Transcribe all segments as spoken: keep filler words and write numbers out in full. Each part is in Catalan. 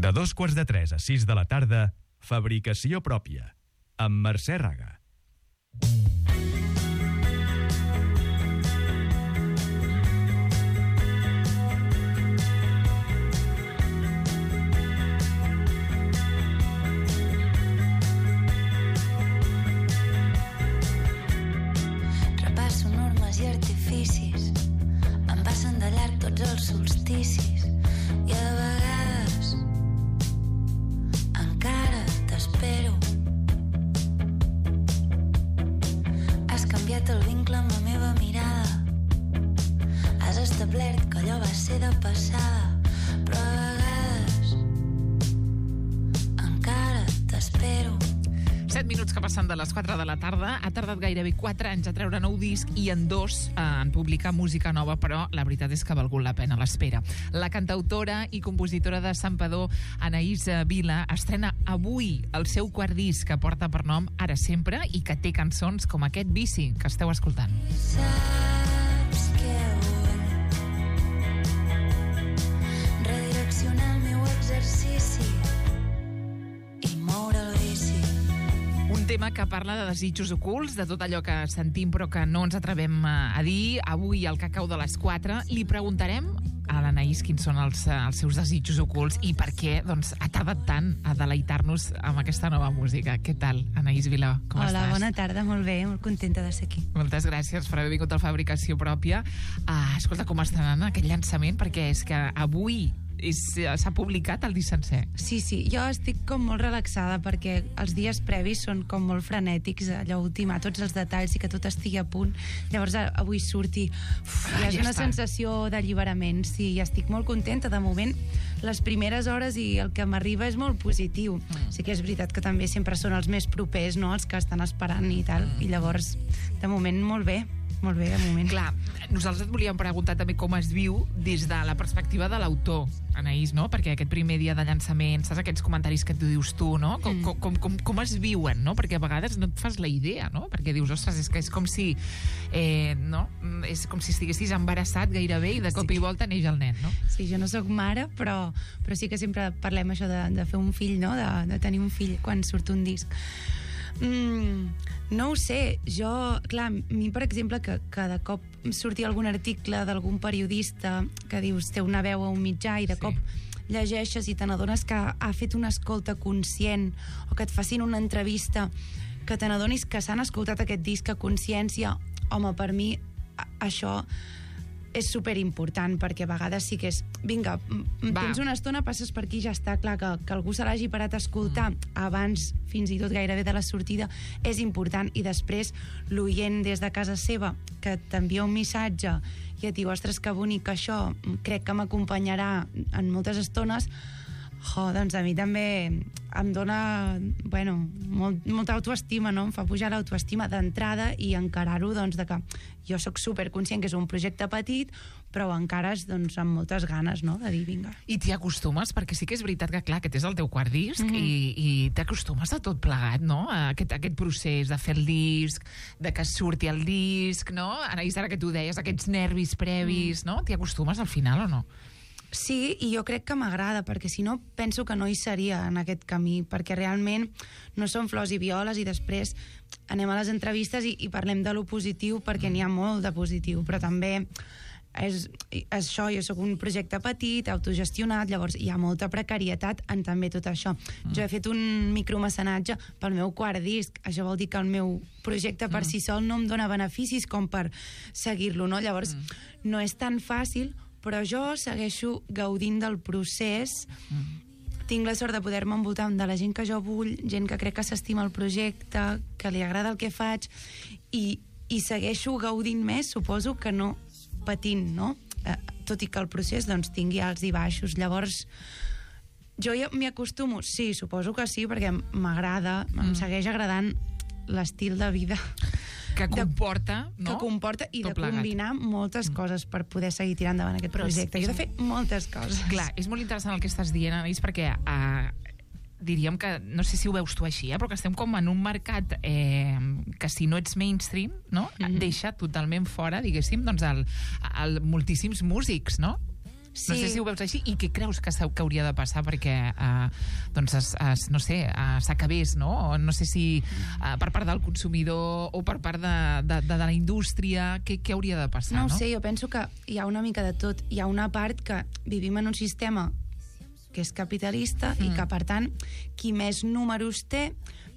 De dos quarts de tres a sis de la tarda, Fabricació pròpia, amb Mercè Raga. Repasso normes i artificis, em passen de llarg tots els solsticis, i a vegades encara t'espero. Has canviat el vincle amb la meva mirada, has establert que allò va ser de passada, però a vegades encara t'espero. set minuts que passen de les quatre de la tarda. Ha tardat gairebé quatre anys a treure nou disc i en dos eh, en publicar música nova, però la veritat és que ha valgut la pena l'espera. La cantautora i compositora de Santpedor, Anaïs Vila, estrena avui el seu quart disc, que porta per nom Ara Sempre, i que té cançons com aquest Bici, que esteu escoltant. Saps què vull? Redireccionar el meu exercici i moure el bici. Un tema que parla de desitjos ocults, de tot allò que sentim però que no ens atrevem a dir. Avui, al Cacau de les quatre, li preguntarem a l'Anaïs quins són els, els seus desitjos ocults i per què doncs, ha tardat tant a deleitar-nos amb aquesta nova música. Què tal, Anaïs Vila? Com Hola, estàs? Hola, bona tarda, molt bé, molt contenta de ser aquí. Moltes gràcies per haver vingut a Fabricació Pròpia. Uh, escolta, com està anant aquest llançament? Perquè és que avui s'ha publicat el disc sencer. Sí, sí, jo estic com molt relaxada perquè els dies previs són com molt frenètics, allò ultimar tots els detalls i que tot estigui a punt. Llavors avui surti, uf, ah, és ja una està. sensació d'alliberament. Sí, i estic molt contenta. De moment, les primeres hores i el que m'arriba és molt positiu. Mm. Sí que és veritat que també sempre són els més propers, no?, els que estan esperant i tal, mm. i llavors, de moment, molt bé. Molt bé, de moment. Clar, nosaltres et volíem preguntar també com es viu des de la perspectiva de l'autor, Anaïs, no? Perquè aquest primer dia de llançament, saps aquests comentaris que tu dius tu, no? Com, mm. com, com, com es viuen, no? Perquè a vegades no et fas la idea, no? Perquè dius, ostres, és que és com si eh, no? És com si estiguessis embarassat gairebé i de cop sí. i volta neix el nen, no? Sí, jo no sóc mare, però, però sí que sempre parlem això de, de fer un fill, no? De, de tenir un fill quan surt un disc. Mm, no ho sé, jo, clar, a mi per exemple que cada cop surti algun article d'algun periodista que dius té una veu a un mitjà i de sí. cop llegeixes i te n'adones que ha fet una escolta conscient o que et facin una entrevista que te n'adonis que s'han escoltat aquest disc a consciència, home, per mi això és superimportant, perquè a vegades sí que és vinga, Va. tens una estona, passes per aquí, ja està, clar, que, que algú se l'hagi parat a escoltar mm. abans, fins i tot gairebé de la sortida, és important, i després l'oient des de casa seva que t'envia un missatge i et diu, ostres, que bonic això, crec que m'acompanyarà en moltes estones. Jo, doncs a mi també em dona, bueno, molt, molta autoestima, no? Em fa pujar l'autoestima d'entrada i encarar-ho, doncs, de que jo sóc superconscient que és un projecte petit, però encara és, doncs, amb moltes ganes, no?, de dir, vinga. I t'hi acostumes? Perquè sí que és veritat que, clar, aquest és el teu quart disc, mm-hmm. i, i t'acostumes a tot plegat, no?, a aquest, aquest procés de fer el disc, de que surti el disc, no? Anaïs, ara que tu deies, aquests nervis previs, mm. no? T'hi acostumes al final o no? Sí, i jo crec que m'agrada, perquè si no penso que no hi seria en aquest camí, perquè realment no són flors i violes i després anem a les entrevistes i, i parlem de lo positiu, perquè n'hi ha molt de positiu, però també és, és això, jo sóc un projecte petit, autogestionat, llavors hi ha molta precarietat en també tot això. Mm. Jo he fet un micromecenatge pel meu quart disc, això vol dir que el meu projecte per mm. si sol no em dona beneficis com per seguir-lo, no? Llavors mm. no és tan fàcil, però jo segueixo gaudint del procés. Mm. Tinc la sort de poder-me envoltar de la gent que jo vull, gent que crec que s'estima el projecte, que li agrada el que faig, i, i segueixo gaudint més, suposo que no patint, no? Eh, tot i que el procés doncs, tingui alts i baixos. Llavors, jo ja m'hi acostumo, sí, suposo que sí, perquè m'agrada, mm. em segueix agradant l'estil de vida que comporta, de, no? Que comporta i tot de plegat. Combinar moltes coses per poder seguir tirant endavant aquest Però projecte. és, Jo he de fer moltes coses. Clar, és molt interessant el que estàs dient, Anaïs, perquè uh, diríem que, no sé si ho veus tu així, eh, però que estem com en un mercat eh, que si no ets mainstream, no? Mm-hmm. Deixa totalment fora, diguéssim, doncs el, el multíssims músics, no? Sí. No sé si ho veus així. I què creus que, que hauria de passar perquè eh, doncs es, es, no sé, uh, s'acabés, no? O no sé si uh, per part del consumidor o per part de, de, de, de la indústria, què, què hauria de passar, no? No ho sé, jo penso que hi ha una mica de tot. Hi ha una part que vivim en un sistema que és capitalista mm. i que, per tant, qui més números té,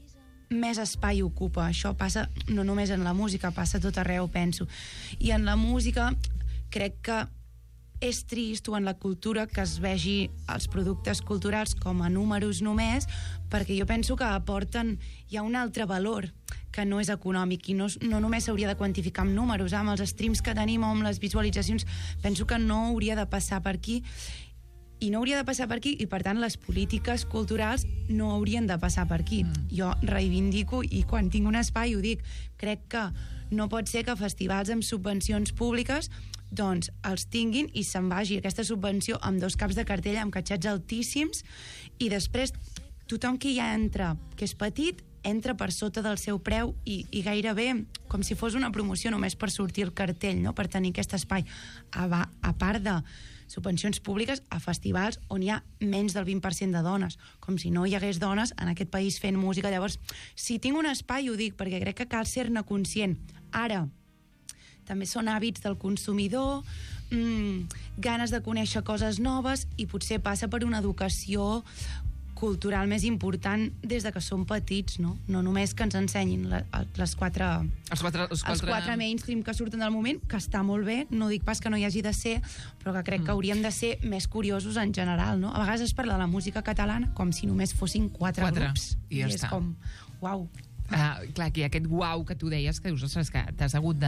més espai ocupa. Això passa no només en la música, passa tot arreu, penso. I en la música crec que és trist, o en la cultura, que es vegi els productes culturals com a números només, perquè jo penso que aporten... Hi ha un altre valor que no és econòmic i no, no només s'hauria de quantificar amb números, amb els streams que tenim o amb les visualitzacions. Penso que no hauria de passar per aquí i no hauria de passar per aquí, i per tant les polítiques culturals no haurien de passar per aquí. Mm. Jo reivindico, i quan tinc un espai ho dic, crec que no pot ser que festivals amb subvencions públiques doncs els tinguin i se'n vagi aquesta subvenció amb dos caps de cartell amb catxets altíssims, i després tothom que hi entra, que és petit, entra per sota del seu preu i, i gairebé com si fos una promoció només per sortir al cartell, no? Per tenir aquest espai. A, a part de subvencions públiques a festivals on hi ha menys del vint per cent de dones, com si no hi hagués dones en aquest país fent música. Llavors, si tinc un espai, ho dic, perquè crec que cal ser-ne conscient. Ara, també són hàbits del consumidor, mmm, ganes de conèixer coses noves, i potser passa per una educació cultural més important des de que som petits, no? No només que ens ensenyin la, les quatre... Els quatre, els quatre... els quatre mainstream que surten del moment, que està molt bé, no dic pas que no hi hagi de ser, però que crec mm. que hauríem de ser més curiosos en general, no? A vegades es parla de la música catalana com si només fossin quatre, quatre. grups. I, ja I és està. com, uau... Uh, clar, que aquest uau que tu deies, que dius, ostres, que t'has hagut de,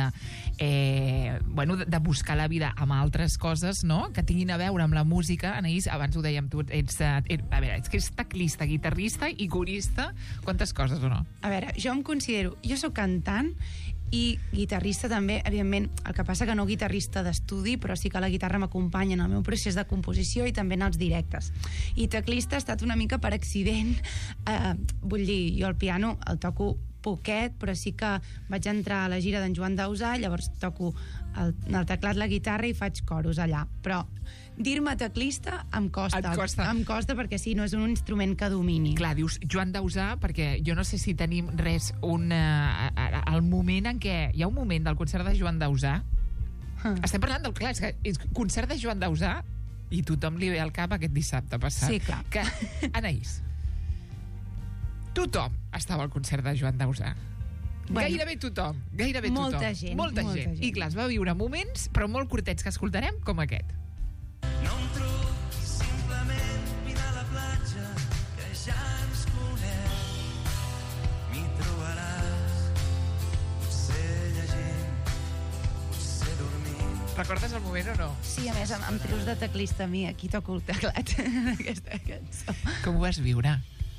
eh, bueno, de, de buscar la vida amb altres coses, no?, que tinguin a veure amb la música. Anaïs, abans ho dèiem, tu ets, et, a veure, ets que ets teclista, guitarrista i corista, quantes coses o no? A veure, jo em considero, jo sóc cantant i guitarrista també, evidentment, el que passa que no guitarrista d'estudi, però sí que la guitarra m'acompanya en el meu procés de composició i també en els directes. I teclista ha estat una mica per accident, eh, vull dir, jo el piano el toco poquet, però sí que vaig entrar a la gira d'en Joan Dausà, llavors toco el, el teclat, la guitarra i faig coros allà. Però dir-me teclista em costa. Et costa. Em costa perquè sí, no és un instrument que domini. Clar, dius Joan Dausà, perquè jo no sé si tenim res, un, uh, el moment en què... Hi ha un moment del concert de Joan Dausà. Huh. Estem parlant del... Clar, és que és concert de Joan Dausà i tothom li ve al cap aquest dissabte passat. Sí, clar. Que, Anaïs, tothom estava al concert de Joan Dausà. Bueno, gairebé tothom, gairebé molta tothom. Gent, molta, molta gent. gent. I clar, es va viure moments, però molt curtets, que escoltarem, com aquest. No em truquis, simplement vine a la platja, que ja ens conec. M'hi trobaràs, potser llegint, potser dormint. Recordes el moment o no? Sí, a més, em, em treus de teclista a mi, aquí toco el teclat en aquesta cançó. Com ho vas viure?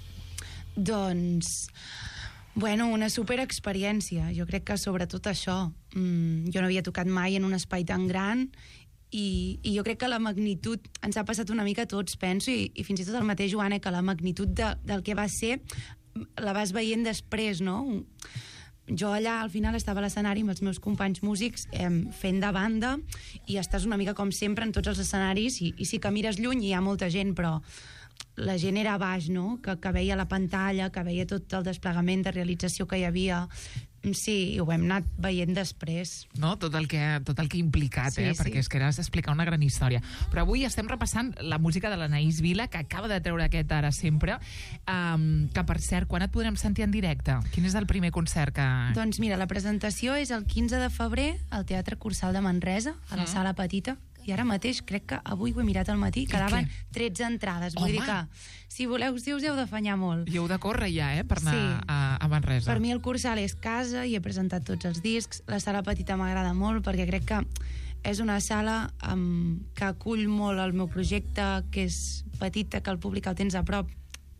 Doncs, bueno, una superexperiència. Jo crec que sobretot això. Mm, jo no havia tocat mai en un espai tan gran i, i jo crec que la magnitud ens ha passat una mica a tots, penso, i, i fins i tot el mateix Joan, que la magnitud de, del que va ser la vas veient després, no? Jo allà al final estava a l'escenari amb els meus companys músics eh, fent de banda, i estàs una mica com sempre en tots els escenaris, i, i sí que mires lluny i hi ha molta gent, però la gent era a baix, no? Que, que veia la pantalla, que veia tot el desplegament de realització que hi havia. Sí, ho hem anat veient després. No? Tot el que, tot el que ha implicat, sí, eh? sí. Perquè és que has d'explicar una gran història. Però avui estem repassant la música de l'Anaïs Vila, que acaba de treure aquest Ara Sempre, um, que, per cert, quan et podrem sentir en directe? Quin és el primer concert que... Doncs mira, la presentació és el quinze de febrer al Teatre Cursal de Manresa, a la Mm. Sala Petita, i ara mateix, crec que avui ho he mirat al matí, quedaven tretze entrades. Vull Home! dir que, si voleu, si us heu d'afanyar molt. I heu de córrer ja, eh?, per anar Sí. a, a Manresa. Per mi el Cursal és casa, i he presentat tots els discs. La Sala Petita m'agrada molt perquè crec que és una sala um, que acull molt el meu projecte, que és petita, que el públic el tens a prop,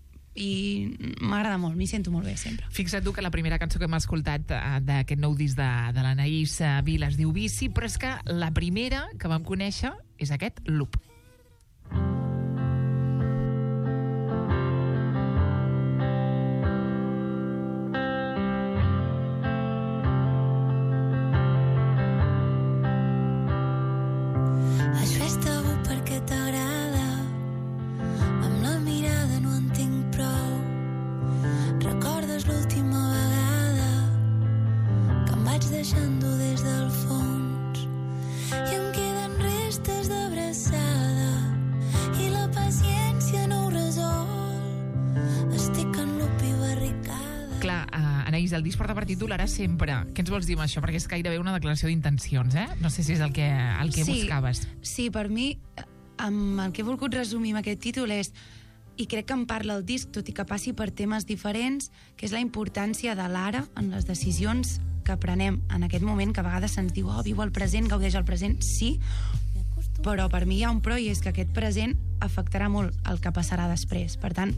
i m'agrada molt, m'hi sento molt bé sempre. Fixa't tu que la primera cançó que hem escoltat uh, d'aquest nou disc de, de l'Anaïs uh, Vila es diu Vici, però és que la primera que vam conèixer és aquest Loop. Has fes tabú perquè Anaïs, el disc porta per títol Ara sempre. Què ens vols dir amb això? Perquè és gairebé una declaració d'intencions, eh? No sé si és el que, el que sí, buscaves. Sí, per mi, amb el que he volgut resumir amb aquest títol és, i crec que em parla el disc, tot i que passi per temes diferents, que és la importància de l'ara en les decisions que prenem en aquest moment, que a vegades se'ns diu, oh, viu el present, gaudeix el present, sí, però per mi hi ha un però, i és que aquest present afectarà molt el que passarà després. Per tant,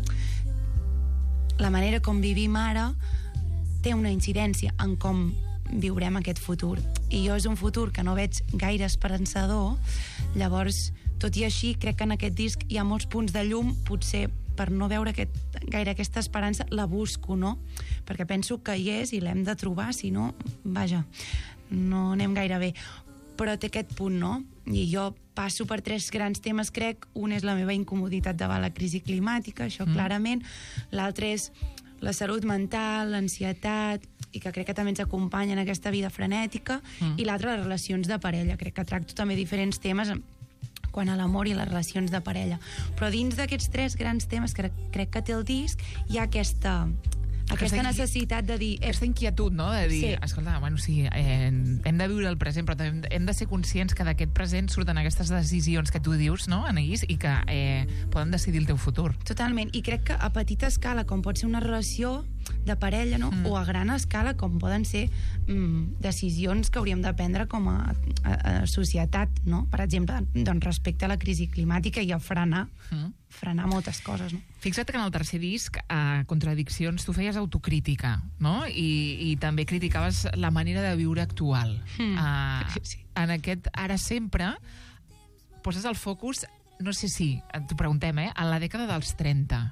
la manera com vivim ara té una incidència en com viurem aquest futur. I jo és un futur que no veig gaire esperançador, llavors, tot i així, crec que en aquest disc hi ha molts punts de llum, potser per no veure aquest, gaire aquesta esperança, la busco, no? Perquè penso que hi és i l'hem de trobar, si no, vaja, no anem gaire bé. Però té aquest punt, no? I jo passo per tres grans temes, crec. Un és la meva incomoditat davant la crisi climàtica, això mm. clarament. L'altre és la salut mental, l'ansietat, i que crec que també ens acompanya en aquesta vida frenètica. Mm. I l'altre, les relacions de parella. Crec que tracto també diferents temes quan a l'amor i les relacions de parella. Però dins d'aquests tres grans temes que crec que té el disc, hi ha aquesta... aquesta necessitat de dir... Aquesta inquietud, no?, de dir, sí. escolta, bueno, sí, eh, hem de viure el present, però també hem de ser conscients que d'aquest present surten aquestes decisions que tu dius, no, Anaïs, i que eh, poden decidir el teu futur. Totalment, i crec que a petita escala, com pot ser una relació de parella, no?, mm. o a gran escala, com poden ser mm, decisions que hauríem de prendre com a, a, a societat, no?, per exemple, doncs respecte a la crisi climàtica i a frenar, mm. frenar moltes coses, no? Fixa't que en el tercer disc, a Contradiccions, tu feies autocrítica, no? I, i també criticaves la manera de viure actual. Mm. Uh, sí. En aquest Ara sempre poses el focus, no sé si, t'ho preguntem, eh? En la dècada dels trenta.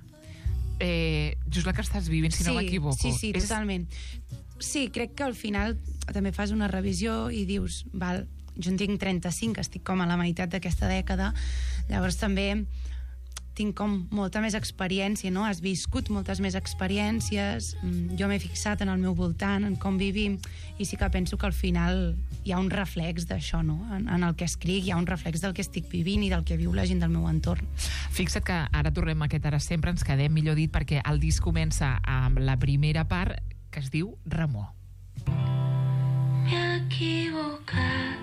Eh, just la que estàs vivint, si sí, no m'equivoco. Sí, sí, és... totalment. Sí, crec que al final també fas una revisió i dius, val, jo en tinc trenta-cinc, estic com a la meitat d'aquesta dècada, llavors també tinc com molta més experiència, no? Has viscut moltes més experiències, jo m'he fixat en el meu voltant, en com vivim, i sí que penso que al final hi ha un reflex d'això, no? En, en el que escric hi ha un reflex del que estic vivint i del que viu la gent del meu entorn. Fixa't que ara tornem a aquest Ara sempre, ens quedem, millor dit, perquè el disc comença amb la primera part que es diu Remor. M'he equivocat.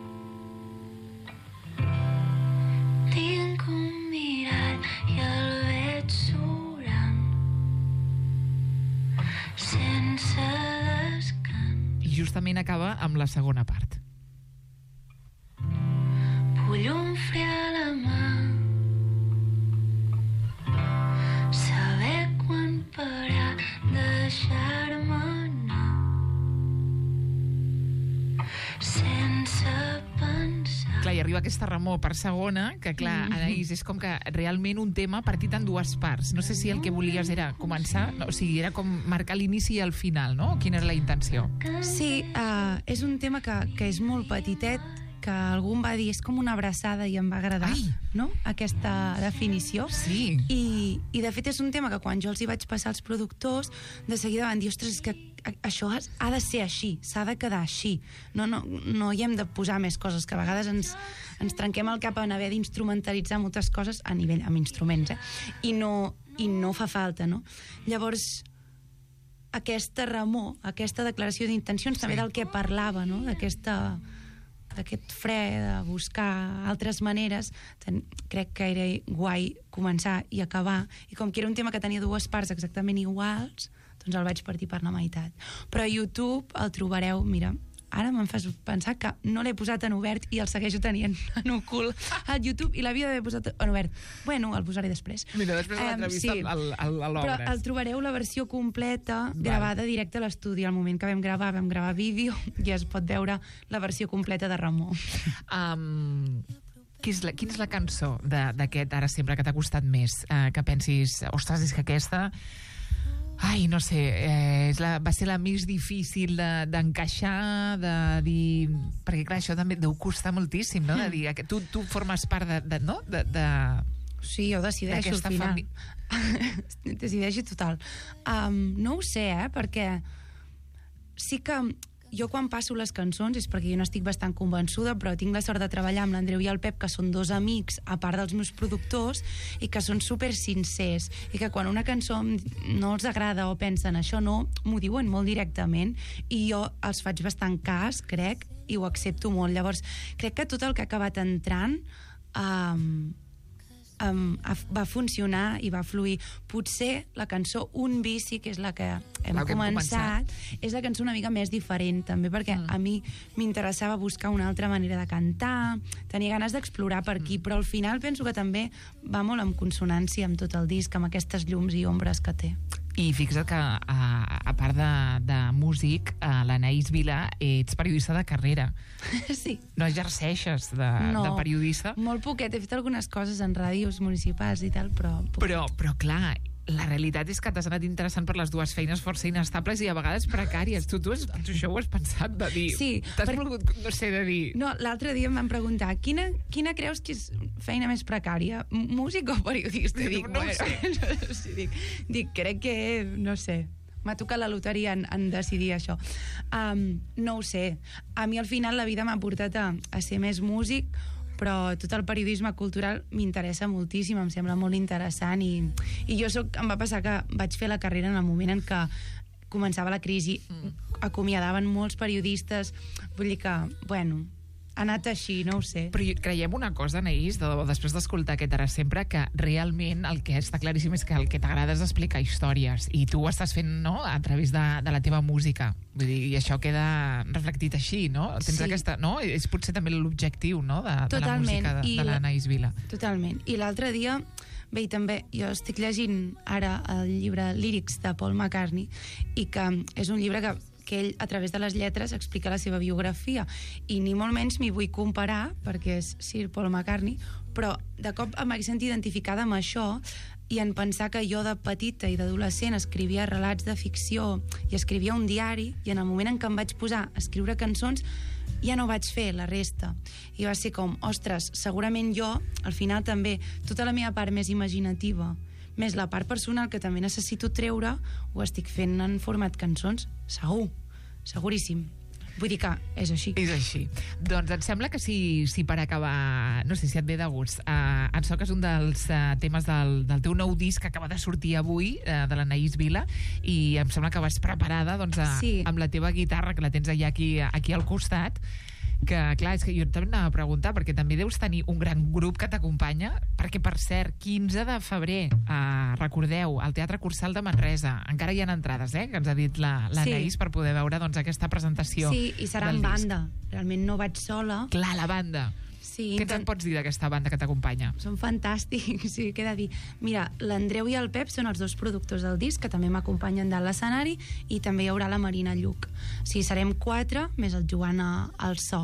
Tinc un mirat i el veig surant sense descans. I justament acaba amb la segona part. Vull un fre a la mà, saber quan parar, deixar-me anar sense pensar. Clar, i arriba aquesta remor per segona, que clar, Anaïs, és com que realment un tema partit en dues parts. No sé si el que volies era començar, no, o sigui, era com marcar l'inici i el final, no? Quina era la intenció? Sí, uh, és un tema que, que és molt petitet, que algú em va dir, és com una abraçada, i em va agradar, Ai. no?, aquesta definició. Sí. I, I de fet és un tema que quan jo els hi vaig passar als productors, de seguida van dir, ostres, és que això ha de ser així, s'ha de quedar així. No, no, no hi hem de posar més coses, que a vegades ens, ens trenquem el cap en haver d'instrumentalitzar moltes coses a nivell, amb instruments, eh? I no, i no fa falta, no? Llavors, aquesta remor, aquesta declaració d'intencions, sí, també del que parlava, no?, d'aquesta... d'aquest fre, de buscar altres maneres, ten, crec que era guai començar i acabar, i com que era un tema que tenia dues parts exactament iguals, doncs el vaig partir per la meitat. Però a YouTube el trobareu, mira, ara me'n fas pensar que no l'he posat en obert i el segueixo tenint en ocult al YouTube, i l'havia d'haver posat en obert. Bueno, el posaré després. Mira, després de l'entrevista um, sí. al, al, a l'obres. Però el trobareu la versió completa, Val. gravada directe a l'estudi. Al moment que vam gravar, vam gravar vídeo, i es pot veure la versió completa de Remor. Um, quina és la, quina és la cançó d'aquest Ara sempre que t'ha costat més? Uh, que pensis, ostres, és que aquesta... Ai, no sé, eh, és la, va ser la més difícil d'encaixar, de, de dir... Perquè, clar, això també deu costar moltíssim, no?, de dir que tu, tu formes part de... de no? De, de... Sí, jo decideixo al final. Fami... decideixo total. Um, no ho sé, eh?, perquè sí que jo quan passo les cançons és perquè jo no estic bastant convençuda, però tinc la sort de treballar amb l'Andreu i el Pep, que són dos amics, a part dels meus productors, i que són super sincers, i que quan una cançó no els agrada o pensen això no, m'ho diuen molt directament, i jo els faig bastant cas, crec, i ho accepto molt. Llavors, crec que tot el que ha acabat entrant um, Um, va funcionar i va fluir. Potser la cançó Un bici, que és la que hem, la que hem començat, començat, és la cançó una mica més diferent, també, perquè mm. a mi m'interessava buscar una altra manera de cantar, tenia ganes d'explorar per aquí, mm. però al final penso que també va molt en consonància amb tot el disc, amb aquestes llums i ombres que té. I fixa't que, a, a part de, de músic, a l'Anaïs Vila ets periodista de carrera. Sí. No exerceixes de, no, de periodista. Molt poquet. He fet algunes coses en ràdios municipals i tal, però... Però, però clar, la realitat és que t'has anat interessant per les dues feines força inestables i a vegades precàries. Tu, tu, has, tu això ho has pensat de dir... Sí. T'has per... volgut, no sé, de dir... No, l'altre dia em van preguntar quina, quina creus que és feina més precària? Músic o periodista? No, dic, no bueno, ho sé. no sé dic, dic, crec que, no sé, m'ha tocat la loteria en, en decidir això. Um, no ho sé. A mi al final la vida m'ha portat a, a ser més músic, però tot el periodisme cultural m'interessa moltíssim, em sembla molt interessant, i, i jo soc, em va passar que vaig fer la carrera en el moment en què començava la crisi, mm. acomiadaven molts periodistes, vull dir que, bueno, ha anat així, no ho sé. Però creiem una cosa, Anaïs, de debò, després d'escoltar aquest Ara Sempre, que realment el que està claríssim és que el que t'agrada és explicar històries, i tu ho estàs fent, no?, a través de, de la teva música. Vull dir, i això queda reflectit així, no? Tens sí. aquesta, no? És potser també l'objectiu, no?, de, de la Totalment. música de, de l'Anaïs Vila. Totalment. I l'altre dia, bé, i també, jo estic llegint ara el llibre Lyrics de Paul McCartney, i que és un llibre que que ell, a través de les lletres, explica la seva biografia. I ni molt menys m'hi vull comparar, perquè és Sir Paul McCartney, però de cop em vaig sentir identificada amb això, i en pensar que jo de petita i d'adolescent escrivia relats de ficció i escrivia un diari, i en el moment en què em vaig posar a escriure cançons ja no vaig fer la resta. I va ser com, ostres, segurament jo, al final també, tota la meva part més imaginativa, més la part personal que també necessito treure, ho estic fent en format cançons, segur, seguríssim. Vull dir que és així. És així. Doncs em sembla que si, si per acabar, no sé si et ve de gust, uh, ens toques un dels uh, temes del, del teu nou disc que acaba de sortir avui, uh, de l'Anaïs Vila, i em sembla que vas preparada, doncs, a, sí. amb la teva guitarra, que la tens allà aquí, aquí al costat, que, clar, és que jo també anava a preguntar, perquè també deus tenir un gran grup que t'acompanya, perquè, per cert, quinze de febrer, eh, recordeu, al Teatre Cursal de Manresa, encara hi ha entrades, eh, que ens ha dit l'Anaïs, sí. per poder veure, doncs, aquesta presentació. Sí, i serà en banda. Realment no vaig sola. Clar, la banda. Sí, Què ens en pots dir d'aquesta banda que t'acompanya? Són fantàstics, sí, què he de dir. Mira, l'Andreu i el Pep són els dos productors del disc, que també m'acompanyen dalt l'escenari, i també hi haurà la Marina Lluc. O sigui, serem quatre, més el Joan al so.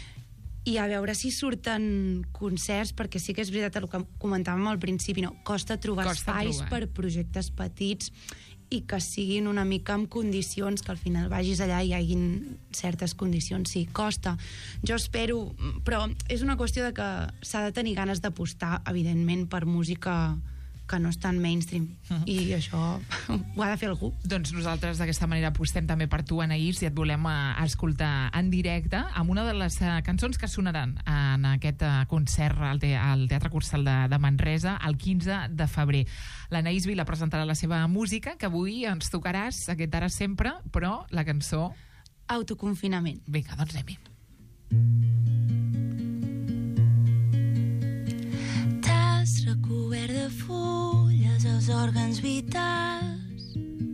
I a veure si surten concerts, perquè sí que és veritat el que comentàvem al principi, no? Costa trobar Costa espais trobar. per projectes petits i que siguin una mica amb condicions, que al final vagis allà i hi hagin certes condicions. Sí, costa. Jo espero, però és una qüestió de que s'ha de tenir ganes d'apostar, evidentment, per música que no és tan mainstream. Uh-huh. I això ho ha de fer algú. Doncs nosaltres d'aquesta manera apostem també per tu, Anaïs, i et volem uh, escoltar en directe amb una de les uh, cançons que sonaran en aquest uh, concert al, te al Teatre Cursal de, de Manresa el quinze de febrer. L'Anaïs Vila presentarà la seva música, que avui ens tocaràs aquest Ara Sempre, però la cançó... Autoconfinament. Vinga, doncs anem-hi. T'has recobert de fulles els òrgans vitals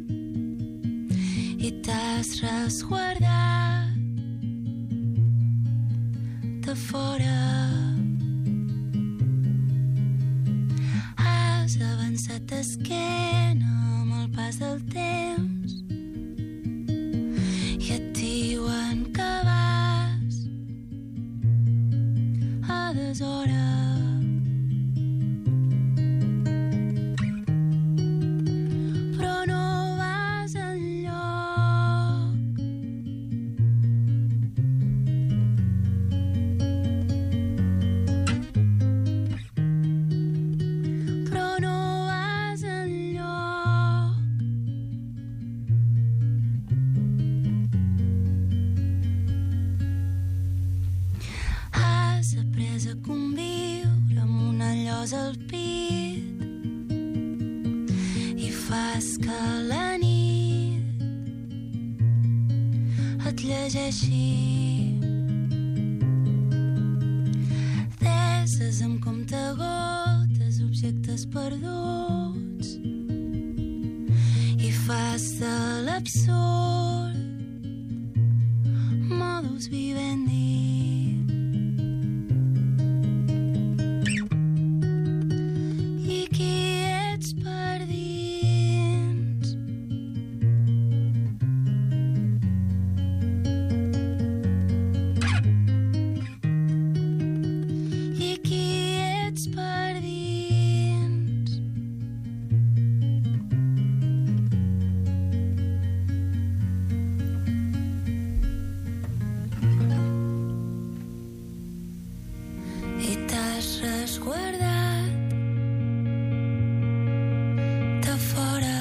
i t'has resguardat de fora. Has avançat d'esquena amb el pas del temps i et diuen que vas a deshora. Però no vas enlloc. fas que la nit et llegeixi. Deses amb comptagotes, objectes perduts, i fas de l'absurd modus vivendi. I qui ets per dins? I qui ets per dins? I t'has resguardat de fora.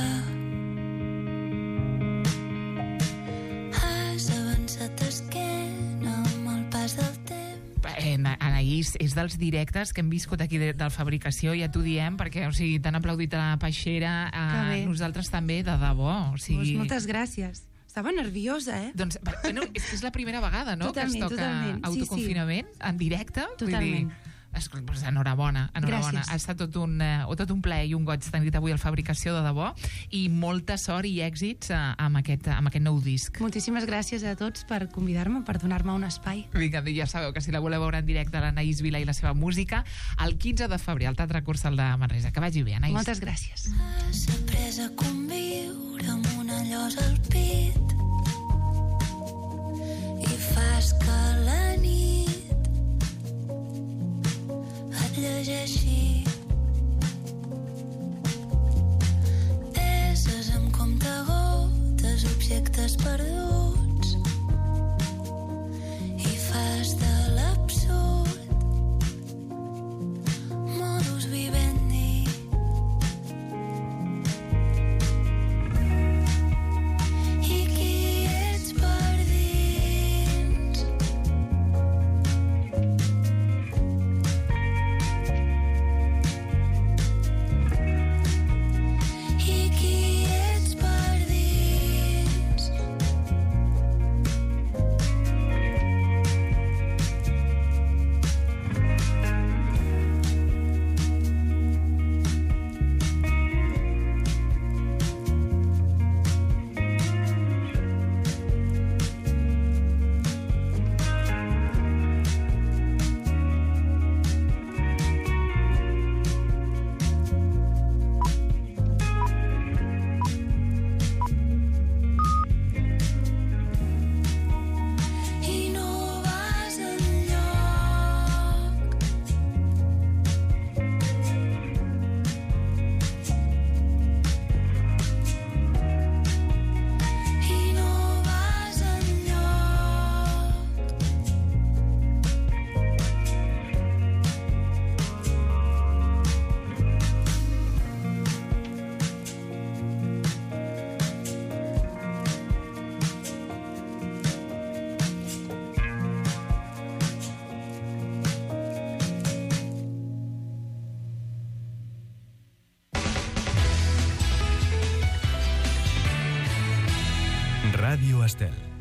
Has avançat d'esquena amb el pas del temps. Eh, Anaïs, és dels directes que hem viscut aquí de, del Fabricació, ja t'ho diem, perquè o sigui, t'han aplaudit a la Peixera, a Que bé. nosaltres també, de debò. O sigui, Pues moltes gràcies. Estava nerviosa, eh? Doncs, bueno, és que és la primera vegada, no?, Totalment, que es toca totalment. Sí, autoconfinament en directe. Totalment. Vull dir, es, pues, enhorabona, enhorabona. Gràcies. Ha estat tot un, eh, tot un plaer i un goig tenir avui al Fabricació, de debò, i molta sort i èxits eh, amb, aquest, amb aquest nou disc. Moltíssimes gràcies a tots per convidar-me, per donar-me un espai. Vinga, ja sabeu que si la voleu veure en directe, l'Anaïs Vila i la seva música, el quinze de febrer al Teatre Cursal de Manresa. Que vagi bé, Anaïs. Moltes gràcies. Has après a conviure amb una llosa al pit i fas que la nit et llegeixi. Deses amb comptagotes, objectes perduts, i fas de l'absurd modus vivendi. I qui ets per dins? I qui ets per dins? I no vas enlloc. I no vas enlloc. Ràdio Estel.